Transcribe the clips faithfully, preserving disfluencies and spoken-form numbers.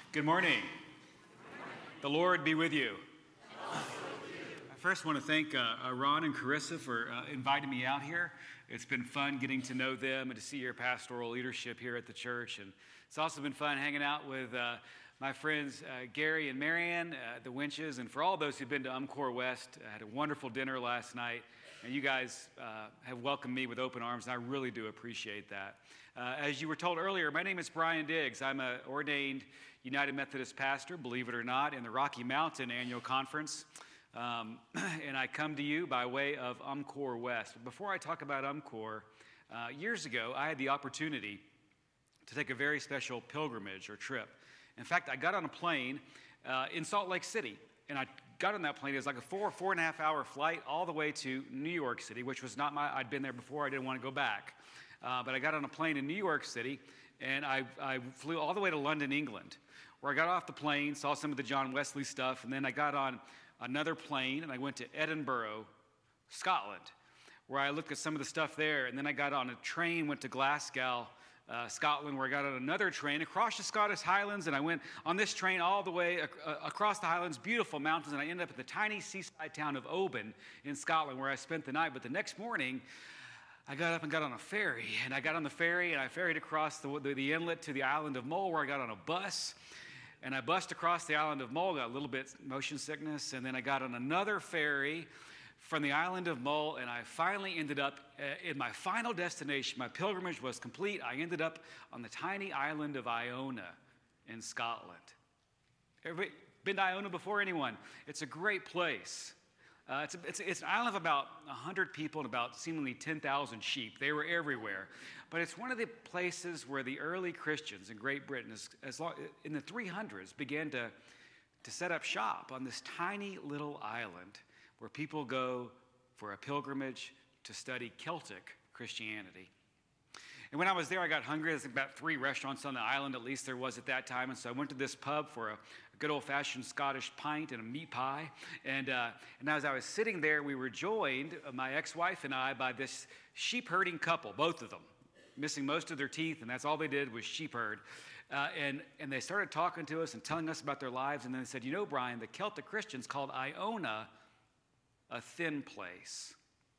Good morning. The Lord be with you. I first want to thank uh, uh, Ron and Carissa for uh, inviting me out here. It's been fun getting to know them and to see your pastoral leadership here at the church. And it's also been fun hanging out with uh, my friends uh, Gary and Marianne, uh, the Winches, and for all those who've been to UMCOR West. I had a wonderful dinner last night, and you guys uh, have welcomed me with open arms, and I really do appreciate that. Uh, as you were told earlier, my name is Brian Diggs. I'm an ordained United Methodist pastor, believe it or not, in the Rocky Mountain Annual Conference. Um, and I come to you by way of UMCOR West. Before I talk about UMCOR, uh, years ago, I had the opportunity to take a very special pilgrimage or trip. In fact, I got on a plane uh, in Salt Lake City, and I got on that plane. It was like a four, four and a half hour flight all the way to New York City, which was not my, I'd been there before. I didn't want to go back. Uh, but I got on a plane in New York City, and I, I flew all the way to London, England, where I got off the plane, saw some of the John Wesley stuff, and then I got on another plane, and I went to Edinburgh, Scotland, where I looked at some of the stuff there, and then I got on a train, went to Glasgow, uh, Scotland, where I got on another train across the Scottish Highlands, and I went on this train all the way ac- uh, across the Highlands, beautiful mountains, and I ended up at the tiny seaside town of Oban in Scotland, where I spent the night. But the next morning, I got up and got on a ferry, and I got on the ferry, and I ferried across the, the, the inlet to the island of Mull, where I got on a bus, and I bussed across the island of Mull, got a little bit motion sickness, and then I got on another ferry from the island of Mull, and I finally ended up uh, in my final destination. My pilgrimage was complete. I ended up on the tiny island of Iona in Scotland. Everybody been to Iona before, anyone? It's a great place. Uh, it's, a, it's, it's an island of about one hundred people and about seemingly ten thousand sheep. They were everywhere. But it's one of the places where the early Christians in Great Britain, as, as long, in the three hundreds, began to, to set up shop on this tiny little island where people go for a pilgrimage to study Celtic Christianity. And when I was there, I got hungry. There's about three restaurants on the island, at least there was at that time. And so I went to this pub for a, a good old-fashioned Scottish pint and a meat pie. And, uh, and as I was sitting there, we were joined, uh, my ex-wife and I, by this sheep-herding couple, both of them, missing most of their teeth, and that's all they did was sheep herd. Uh, and, and they started talking to us and telling us about their lives. And then they said, you know, Brian, the Celtic Christians called Iona a thin place.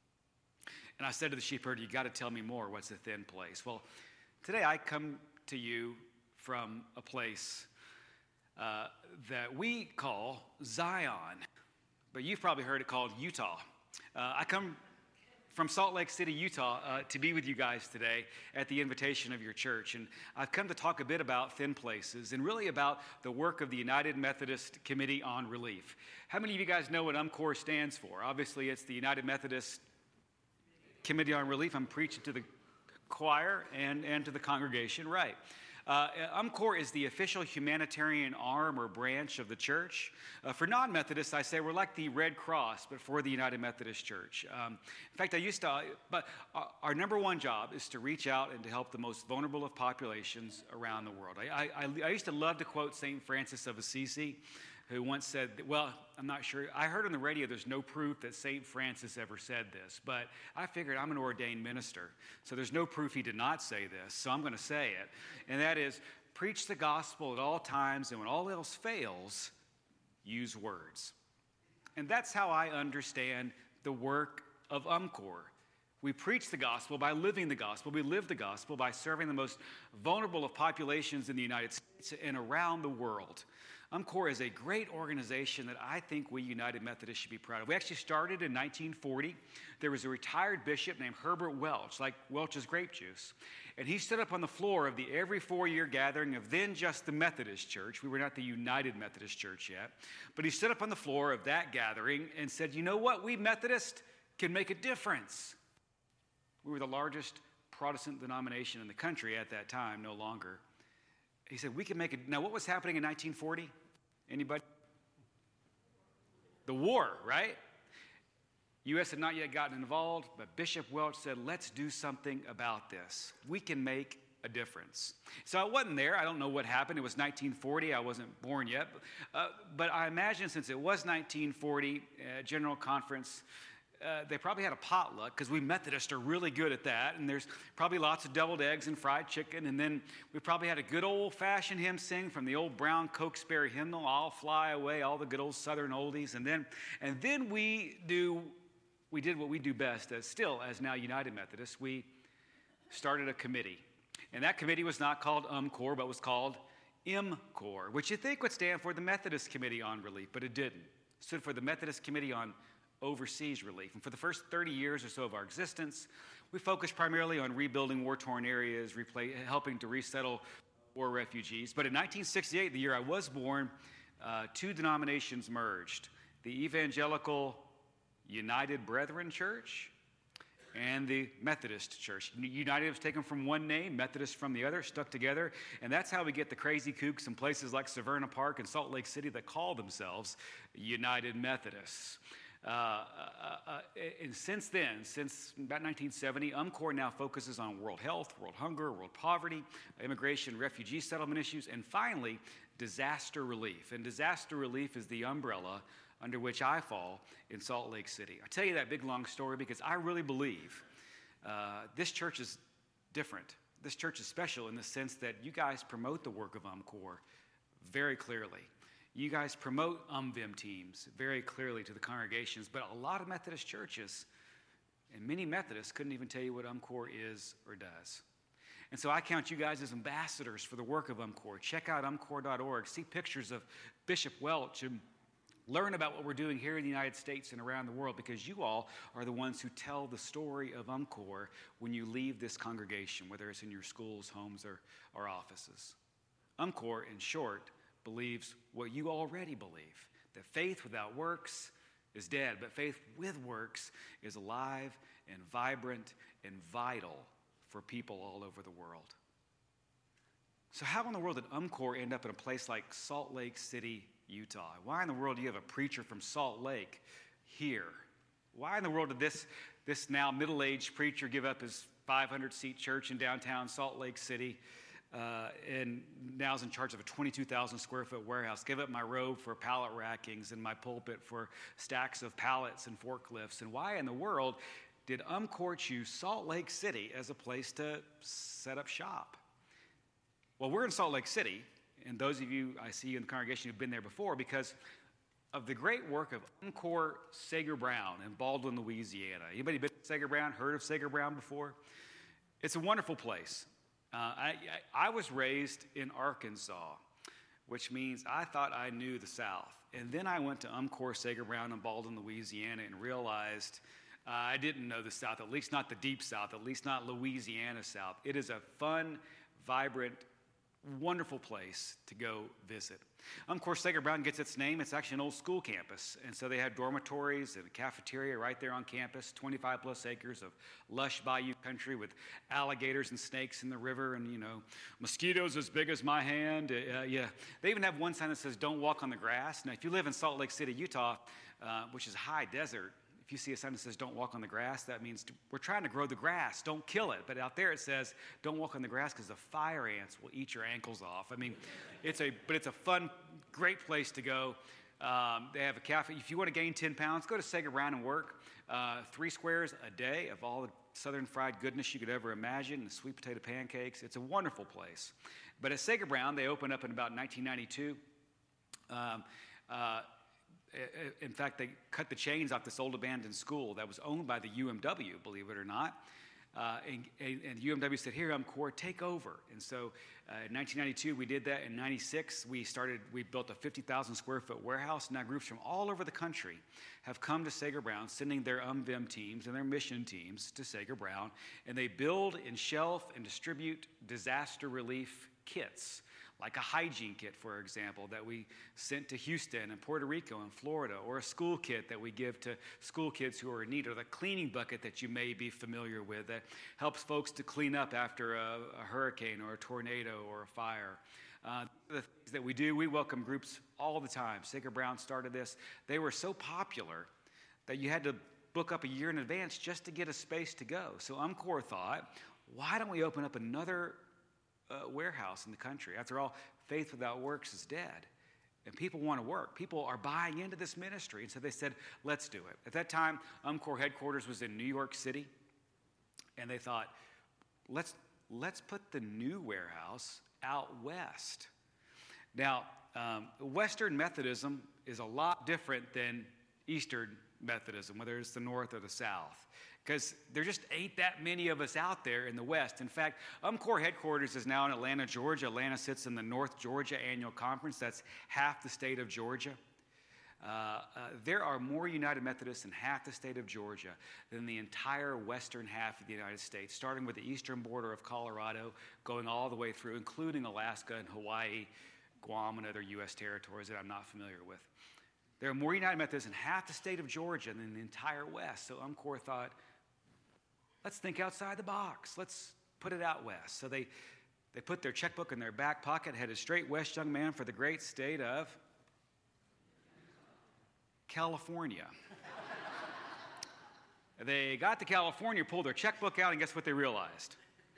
And I said to the sheep herder, you got to tell me more. What's a thin place? Well, today I come to you from a place uh, that we call Zion, but you've probably heard it called Utah. Uh, I come from Salt Lake City, Utah, uh, to be with you guys today at the invitation of your church. And I've come to talk a bit about thin places and really about the work of the United Methodist Committee on Relief. How many of you guys know what UMCOR stands for? Obviously, it's the United Methodist Committee on Relief. I'm preaching to the choir and, and to the congregation, right. Uh, UMCOR is the official humanitarian arm or branch of the church. Uh, for non-Methodists, I say we're like the Red Cross, but for the United Methodist Church. Um, in fact, I used to, but our, our number one job is to reach out and to help the most vulnerable of populations around the world. I, I, I used to love to quote Saint Francis of Assisi, who once said, well, I'm not sure, I heard on the radio there's no proof that Saint Francis ever said this, but I figured I'm an ordained minister, so there's no proof he did not say this, so I'm going to say it, and that is, preach the gospel at all times, and when all else fails, use words. And that's how I understand the work of UMCOR. We preach the gospel by living the gospel. We live the gospel by serving the most vulnerable of populations in the United States and around the world. UMCOR is a great organization that I think we United Methodists should be proud of. We actually started in nineteen forty. There was a retired bishop named Herbert Welch, like Welch's grape juice. And he stood up on the floor of the every four-year gathering of then just the Methodist Church. We were not the United Methodist Church yet. But he stood up on the floor of that gathering and said, you know what? We Methodists can make a difference. We were the largest Protestant denomination in the country at that time, no longer. He said, we can make it. Now, what was happening in nineteen forty? Anybody? The war, right? U S had not yet gotten involved, but Bishop Welch said, let's do something about this. We can make a difference. So I wasn't there. I don't know what happened. It was nineteen forty. I wasn't born yet. Uh, but I imagine since it was nineteen forty, uh, General Conference, uh, they probably had a potluck, because we Methodists are really good at that, and there's probably lots of deviled eggs and fried chicken, and then we probably had a good old-fashioned hymn sing from the old Brown Cokesbury hymnal, I'll Fly Away, all the good old Southern oldies, and then and then we do we did what we do best, as still as now United Methodists. We started a committee, and that committee was not called UMCOR, but was called MCOR, which you think would stand for the Methodist Committee on Relief, but it didn't. It stood for the Methodist Committee on Overseas Relief. And for the first thirty years or so of our existence, we focused primarily on rebuilding war-torn areas, replay, helping to resettle war refugees. But in nineteen sixty-eight, the year I was born, uh, two denominations merged: the Evangelical United Brethren Church and the Methodist Church. United was taken from one name, Methodist from the other, stuck together, and that's how we get the crazy kooks in places like Severna Park and Salt Lake City that call themselves United Methodists. Uh, uh, uh, and since then, since about nineteen seventy, UMCOR now focuses on world health, world hunger, world poverty, immigration, refugee settlement issues, and finally, disaster relief. And disaster relief is the umbrella under which I fall in Salt Lake City. I'll tell you that big, long story because I really believe uh, this church is different. This church is special in the sense that you guys promote the work of UMCOR very clearly. You guys promote U M V I M teams very clearly to the congregations, but a lot of Methodist churches and many Methodists couldn't even tell you what UMCOR is or does. And so I count you guys as ambassadors for the work of UMCOR. Check out umcor dot org, see pictures of Bishop Welch, and learn about what we're doing here in the United States and around the world, because you all are the ones who tell the story of UMCOR when you leave this congregation, whether it's in your schools, homes, or, or offices. UMCOR, in short, believes what you already believe, that faith without works is dead, but faith with works is alive and vibrant and vital for people all over the world. So how in the world did UMCOR end up in a place like Salt Lake City, Utah? Why in the world do you have a preacher from Salt Lake here? Why in the world did this, this now middle-aged preacher give up his five hundred seat church in downtown Salt Lake City uh, and now is in charge of a twenty-two thousand square foot warehouse, give up my robe for pallet rackings and my pulpit for stacks of pallets and forklifts? And why in the world did UMCOR choose Salt Lake City as a place to set up shop? Well, we're in Salt Lake City, and those of you I see in the congregation who've been there before, because of the great work of UMCOR Sager Brown in Baldwin, Louisiana. Anybody been to Sager Brown, heard of Sager Brown before? It's a wonderful place. Uh, I, I, I was raised in Arkansas, which means I thought I knew the South. And then I went to UMCOR Sager Brown in Baldwin, Louisiana, and realized uh, I didn't know the South, at least not the deep South, at least not Louisiana South. It is a fun, vibrant, wonderful place to go visit. UMCOR Sager Brown gets its name. It's actually an old school campus. And so they had dormitories and a cafeteria right there on campus, twenty-five plus acres of lush bayou country with alligators and snakes in the river and, you know, mosquitoes as big as my hand. Uh, yeah. They even have one sign that says, don't walk on the grass. Now, if you live in Salt Lake City, Utah, uh, which is high desert, if you see a sign that says, don't walk on the grass, that means we're trying to grow the grass. Don't kill it. But out there it says, don't walk on the grass because the fire ants will eat your ankles off. I mean, it's a, but it's a fun, great place to go. Um, they have a cafe. If you want to gain ten pounds, go to Sager Brown and work. Uh, three squares a day of all the southern fried goodness you could ever imagine, the sweet potato pancakes. It's a wonderful place. But at Sager Brown, they opened up in about nineteen ninety-two. Um, uh, In fact, they cut the chains off this old abandoned school that was owned by the U M W, believe it or not. Uh, and, and U M W said, here, UMCOR, take over. And so uh, in nineteen ninety-two, we did that. In ninety-six, we started, we built a fifty thousand square foot warehouse. Now groups from all over the country have come to Sager Brown, sending their U M V I M teams and their mission teams to Sager Brown. And they build and shelf and distribute disaster relief kits, like a hygiene kit, for example, that we sent to Houston and Puerto Rico and Florida, or a school kit that we give to school kids who are in need, or the cleaning bucket that you may be familiar with that helps folks to clean up after a, a hurricane or a tornado or a fire. Uh, the things that we do, we welcome groups all the time. Sager Brown started this. They were so popular that you had to book up a year in advance just to get a space to go. So UMCOR thought, why don't we open up another Uh, warehouse in the country? After all, faith without works is dead. And people want to work. People are buying into this ministry. And so they said, let's do it. At that time, UMCOR headquarters was in New York City. And they thought, let's, let's put the new warehouse out west. Now, um, Western Methodism is a lot different than Eastern Methodism, whether it's the North or the South, because there just ain't that many of us out there in the West. In fact, UMCOR headquarters is now in Atlanta, Georgia. Atlanta sits in the North Georgia Annual Conference. That's half the state of Georgia. Uh, uh, there are more United Methodists in half the state of Georgia than the entire western half of the United States, starting with the eastern border of Colorado, going all the way through, including Alaska and Hawaii, Guam, and other U S territories that I'm not familiar with. There are more United Methodists in half the state of Georgia than the entire West. So UMCOR thought, let's think outside the box. Let's put it out west. So they, they put their checkbook in their back pocket, headed straight west, young man, for the great state of California. They got to California, pulled their checkbook out, and guess what they realized?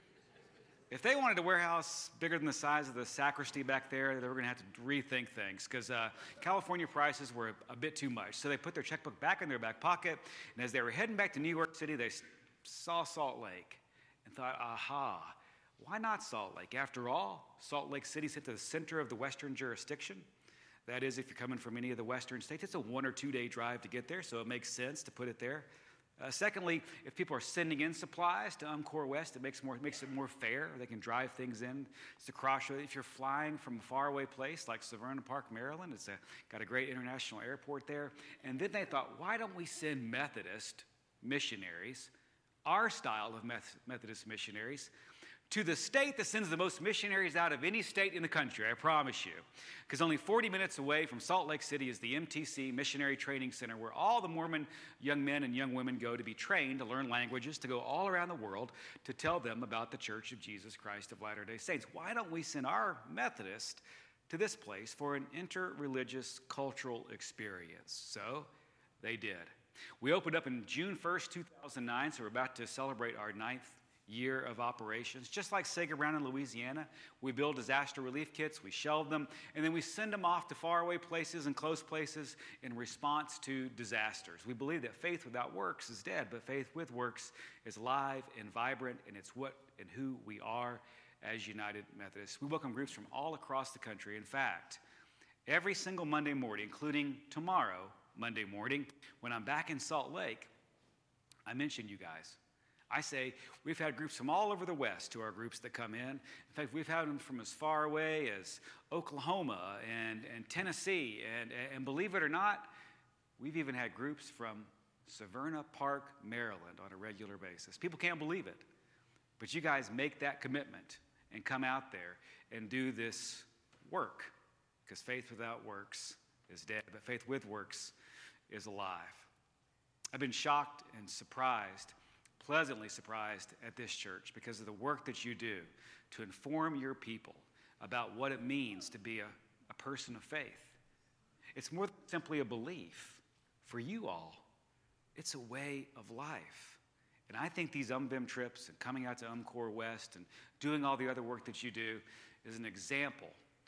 If they wanted a warehouse bigger than the size of the sacristy back there, they were going to have to rethink things because uh, California prices were a, a bit too much. So they put their checkbook back in their back pocket, and as they were heading back to New York City, they saw Salt Lake and thought, aha, why not Salt Lake? After all, Salt Lake City sits at the center of the western jurisdiction. That is, if you're coming from any of the western states, it's a one or two day drive to get there, so it makes sense to put it there. Uh, secondly, if people are sending in supplies to UMCOR West, it makes, more, it makes it more fair. They can drive things in. It's a crossroad. If you're flying from a faraway place like Severna Park, Maryland, it's a, got a great international airport there. And then they thought, why don't we send Methodist missionaries, our style of Methodist missionaries, to the state that sends the most missionaries out of any state in the country, I promise you. Because only forty minutes away from Salt Lake City is the M T C Missionary Training Center, where all the Mormon young men and young women go to be trained, to learn languages, to go all around the world to tell them about the Church of Jesus Christ of Latter-day Saints. Why don't we send our Methodists to this place for an interreligious cultural experience? So they did. We opened up in June first, two thousand nine, so we're about to celebrate our ninth year of operations. Just like Sager Brown in Louisiana, we build disaster relief kits, we shelve them, and then we send them off to faraway places and close places in response to disasters. We believe that faith without works is dead, but faith with works is alive and vibrant, and it's what and who we are as United Methodists. We welcome groups from all across the country. In fact, every single Monday morning, including tomorrow, Monday morning, when I'm back in Salt Lake, I mention you guys. I say we've had groups from all over the West to our groups that come in. In fact, we've had them from as far away as Oklahoma and, and Tennessee. And, and believe it or not, we've even had groups from Severna Park, Maryland on a regular basis. People can't believe it. But you guys make that commitment and come out there and do this work, because faith without works is dead, but faith with works is alive. I've been shocked and surprised, pleasantly surprised at this church because of the work that you do to inform your people about what it means to be a, a person of faith. It's more than simply a belief for you all. It's a way of life. And I think these UMVIM trips and coming out to UMCOR West and doing all the other work that you do is an example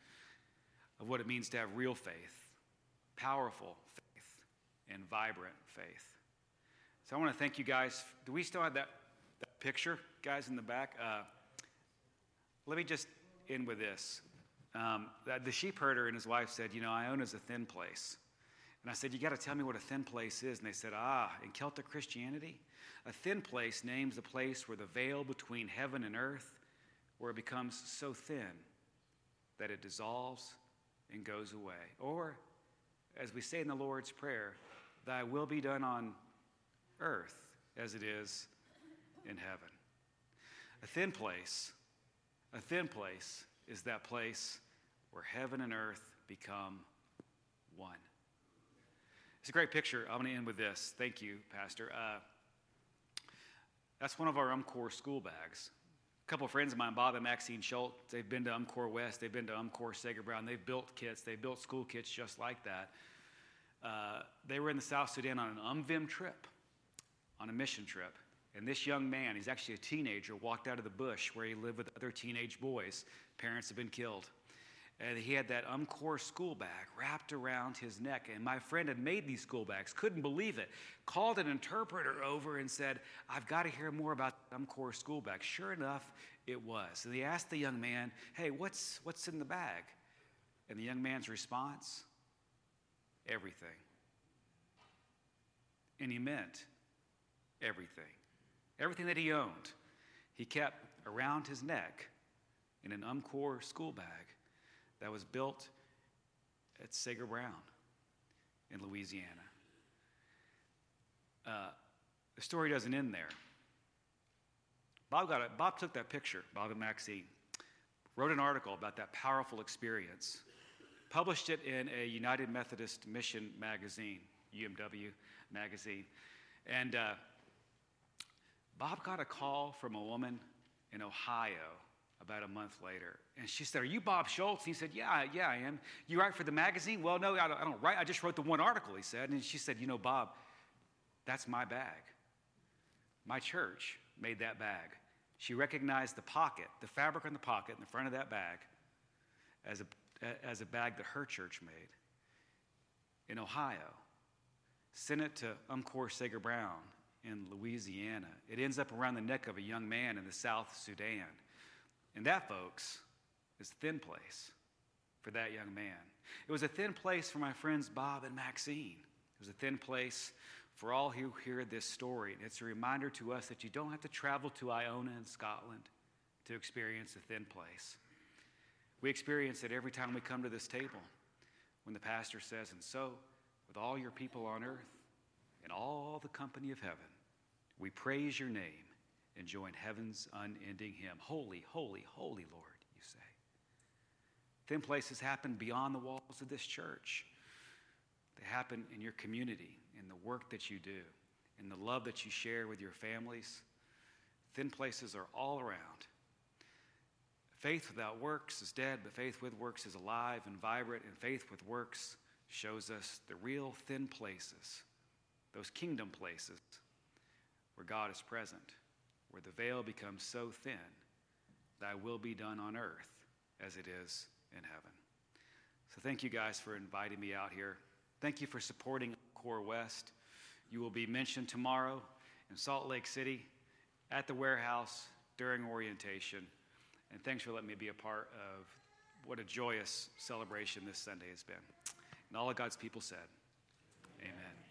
of what it means to have real faith, powerful faith, and vibrant faith. So I want to thank you guys. Do we still have that, that picture, guys, in the back? Uh, let me just end with this. Um, the sheep herder and his wife said, you know, Iona's a thin place. And I said, you got to tell me what a thin place is. And they said, ah, in Celtic Christianity, a thin place names the place where the veil between heaven and earth, where it becomes so thin that it dissolves and goes away. Or, as we say in the Lord's Prayer, thy will be done on earth as it is in heaven. A thin place, a thin place is that place where heaven and earth become one. It's a great picture. I'm going to end with this. Thank you, Pastor. Uh, that's one of our UMCOR school bags. A couple of friends of mine, Bob and Maxine Schultz, they've been to UMCOR West, they've been to UMCOR Sager Brown, they've built kits, they've built school kits just like that. Uh, they were in the South Sudan on an UMVIM trip, on a mission trip. And this young man, he's actually a teenager, walked out of the bush where he lived with other teenage boys. Parents have been killed. And he had that Umpqua school bag wrapped around his neck. And my friend had made these school bags, couldn't believe it. Called an interpreter over and said, I've got to hear more about the Umpqua school bag. Sure enough, it was. And he asked the young man, hey, what's, what's in the bag? And the young man's response, everything. And he meant everything. Everything that he owned, he kept around his neck in an Umpqua school bag that was built at Sager Brown in Louisiana. Uh, the story doesn't end there. Bob got it. Bob took that picture, Bob and Maxine, wrote an article about that powerful experience, published it in a United Methodist Mission magazine, U M W magazine, and uh, Bob got a call from a woman in Ohio about a month later. And she said, are you Bob Schultz? And he said, yeah, yeah, I am. You write for the magazine? Well, no, I don't, I don't write. I just wrote the one article, he said. And she said, you know, Bob, that's my bag. My church made that bag. She recognized the pocket, the fabric on the pocket in the front of that bag as a, as a bag that her church made in Ohio. Sent it to Umpqua Sager Brown in Louisiana. It ends up around the neck of a young man in the South Sudan. And that, folks, is a thin place for that young man. It was a thin place for my friends Bob and Maxine. It was a thin place for all who hear this story. And it's a reminder to us that you don't have to travel to Iona in Scotland to experience a thin place. We experience it every time we come to this table when the pastor says, and so, with all your people on earth and all the company of heaven, we praise your name and join heaven's unending hymn. Holy, holy, holy Lord, you say. Thin places happen beyond the walls of this church. They happen in your community, in the work that you do, in the love that you share with your families. Thin places are all around. Faith without works is dead, but faith with works is alive and vibrant, and faith with works shows us the real thin places, those kingdom places where God is present, where the veil becomes so thin, thy will be done on earth as it is in heaven. So thank you guys for inviting me out here. Thank you for supporting Core West. You will be mentioned tomorrow in Salt Lake City at the warehouse during orientation. And thanks for letting me be a part of what a joyous celebration this Sunday has been. And all of God's people said, amen.